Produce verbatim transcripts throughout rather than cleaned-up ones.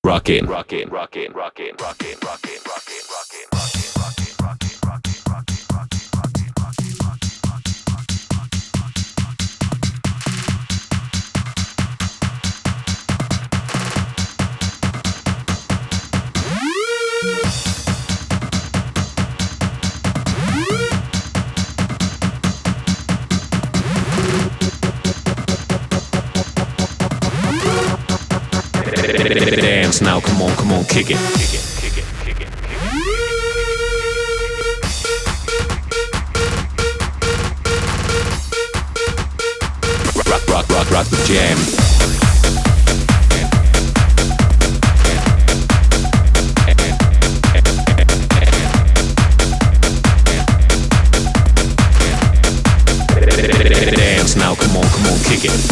rockin', rockin', rockin', rockin', rockin', rockin', rockin', rockin', rockin', rockin', rockin', rockin', rockin', dance now, come on, come on, kick it, kick it, kick it, kick it, kick it. Rock, rock, rock, rock the jam. Dance now, come on, come on, kick it.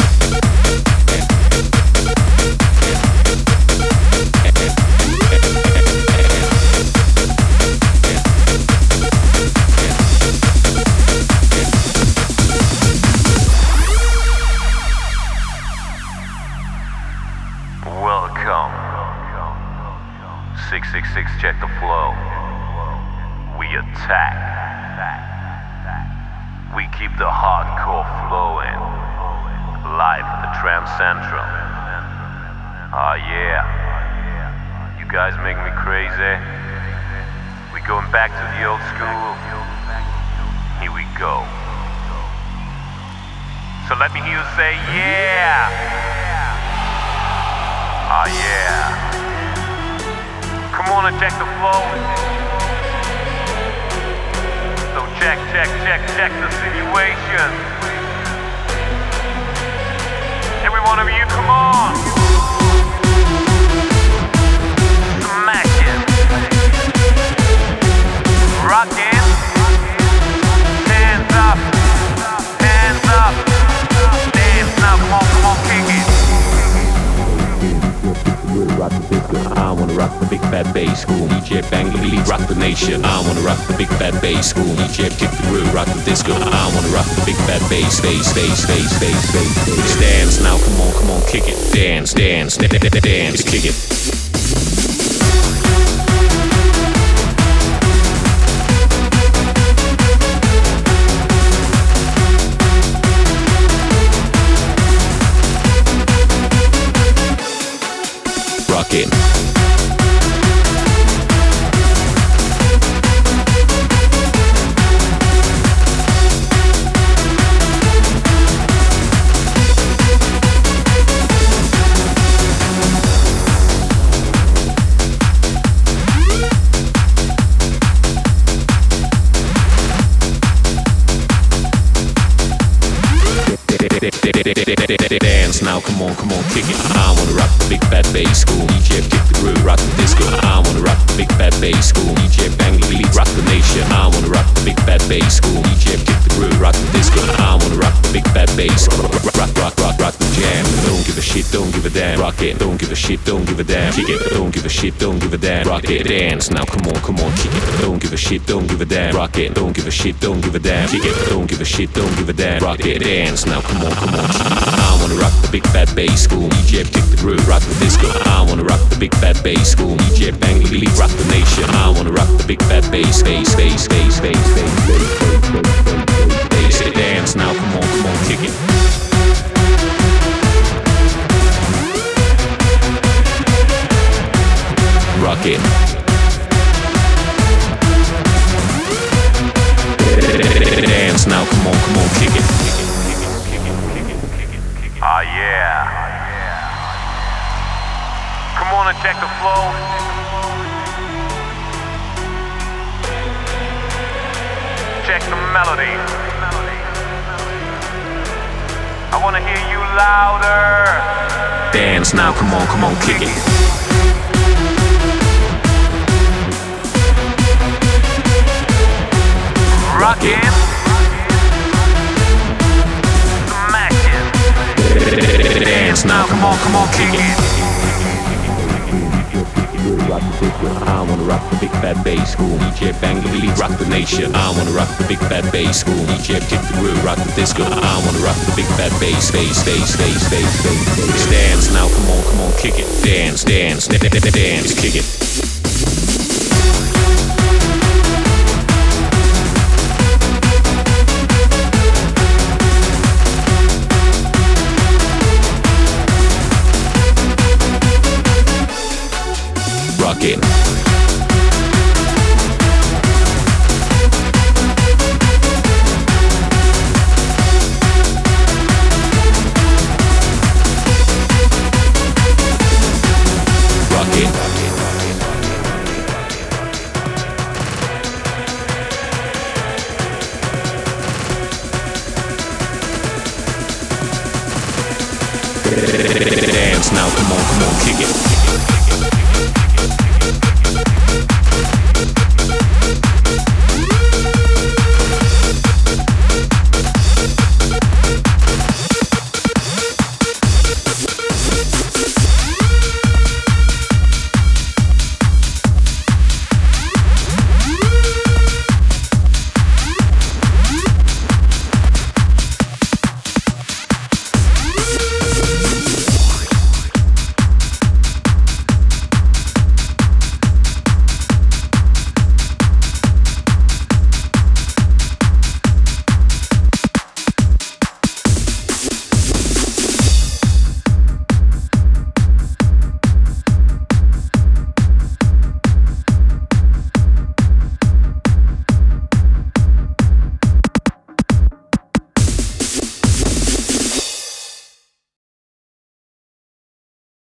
six six six, check the flow. We attack. We keep the hardcore flowing. Live at the Tram Central. Oh yeah. You guys make me crazy. We going back to the old school. Here we go. So let me hear you say yeah. Oh yeah. Come on and check the flow. So check, check, check, check the situation. Every one of you, come on. Smash it. Rockin'. Hands up. Hands up. Dance now, come on, come on, kick it. Rock the disco. I wanna rock the big fat bass school. D J bang lead, rock the nation. I wanna rock the big fat bass school. D J kick the groove, rock the disco. I wanna rock the big fat bass, bass, bass, bass, bass, bass, bass. Dance now, come on, come on, kick it. Dance, dance, dance, dance, kick it. Rockin'. Dance now, come on, come on, kick it. I wanna rock the big fat bass school. D J kick the groove, rock the disco. I wanna rock the big fat bass school. D J bang lead, rock the nation. I wanna rock the big fat bass school. D J kick the groove, rock the disco. I wanna rock the big fat bass. Rock, rock, rock, rock, rock the jam. Don't give a shit, don't give a damn. Rock it. Don't give a shit, don't give a damn. Kick it. Don't give a shit, don't give a damn. Rock it. Dance now, come on, come on, kick it. Don't give a shit, don't give a damn. Rock it. Don't give a shit, don't give a damn. Kick it. Don't give a shit, don't give a damn. Rock it. Dance now, come on, come on. I wanna rock the big fat bass school. D J kick the groove, rock the disco. I wanna rock the big fat bass school. D J bang lead, rock the nation. I wanna rock the big fat bass, bass, bass, bass, bass, bass, bass, bass, bass, bass, bass. Dance now, come on, come on, kick it. Rock it. Dance now, come on, come on, kick it. Ah, yeah. Come on and check the flow. Check the melody. I wanna hear you louder. Dance now, come on, come on, kick it. Rockin'. Dance now, come on, come on, kick it. rock the disco. I wanna rock the big fat bass school. D J bang the beat, rock the nation. I wanna rock the big fat bass school. D J kick the groove, rock the disco. I wanna rock the big fat bass, bass, bass, bass, bass, bass, bass. Dance now, come on, come on, kick it. Dance, dance, dance, dance, kick it. Rock it. Rock it. Dance now, come on, come on, kick it.